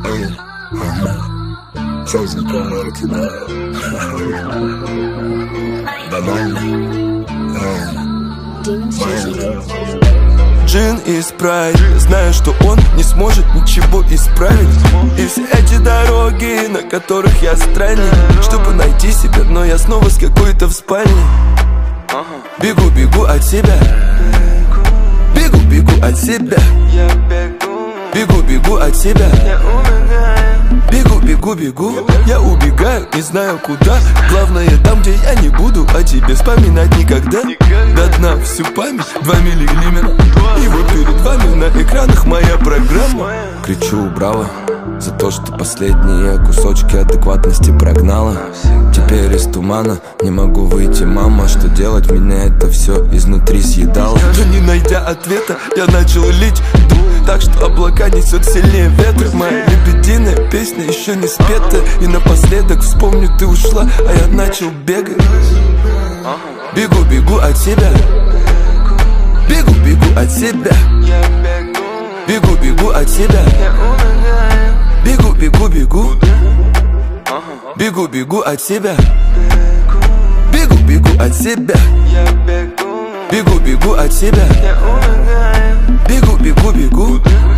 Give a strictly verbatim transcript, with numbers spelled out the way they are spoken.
Сразу помню тебя. Банально. Джин и спрайт. Знаю, что он не сможет ничего исправить. И все эти дороги, на которых я странник, чтобы найти себя, но я снова с какой-то в спальне. Бегу, бегу от себя. Бегу, бегу от себя. Бегу, бегу от себя. Бегу, бегу, бегу. Я убегаю, не знаю куда. Главное там, где я не буду о тебе вспоминать никогда. До дна всю память, два миллиметра. И вот перед вами на экранах моя программа. Кричу браво за то, что последние кусочки адекватности прогнала. Теперь из тумана не могу выйти, мама. Что делать, меня это все изнутри съедало. Но не найдя ответа, я начал лить дух, так что облака несет сильнее ветра. Моя лебединая песня еще не спета. И напоследок вспомню, ты ушла, а я начал бегать. Бегу, бегу от себя. Бегу, бегу от себя. Бегу, бегу от себя. Бегу, бегу, бегу. Бегу, бегу от себя. Бегу, бегу от себя. Бегу, бегу от себя. Бегу, бегу, бегу.